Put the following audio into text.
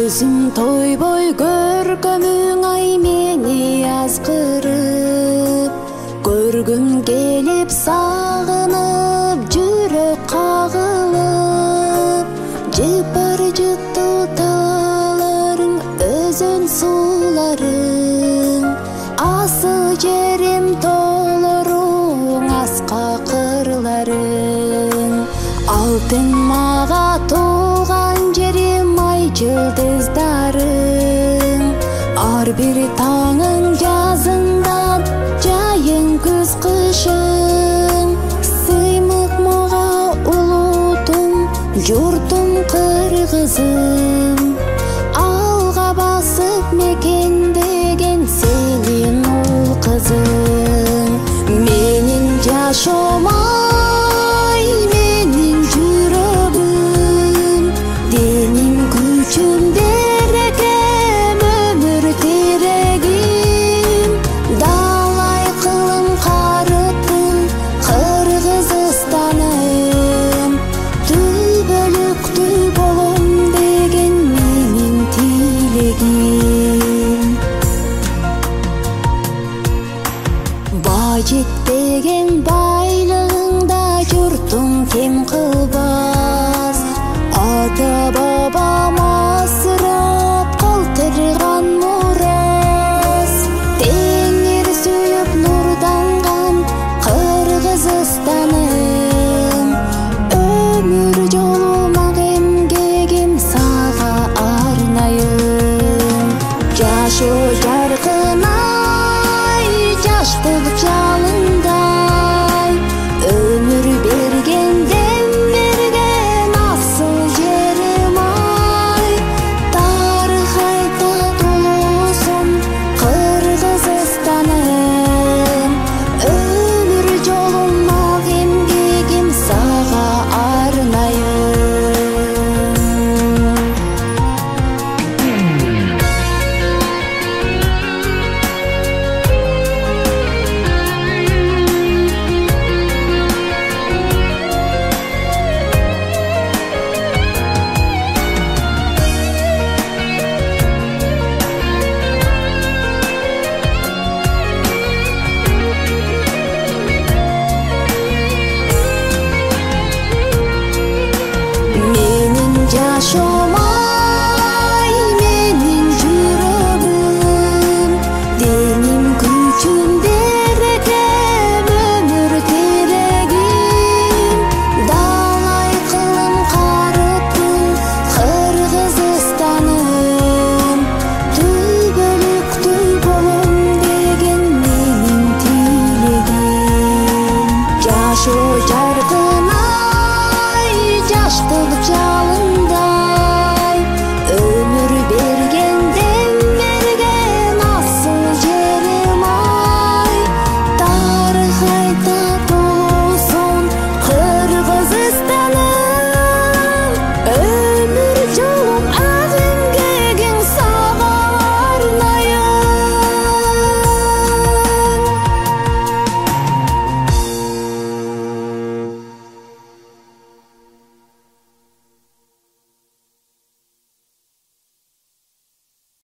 Көзүм тойбой көркөмүң ай мени азгырып, көргүм келип сагынып жүрөк кагылып, жыпар жыттуу тааларың өзөн сууларың, асыл жерим тоолоруң аска кырларың, алтын мага туулган жерим ай жылдыздарың, ар бир таңың жазыңдан жайың күз кышың, сыймык мага улутум журтум кыргызым, алга басып мекендеген сенин ул кызың, менин жашоом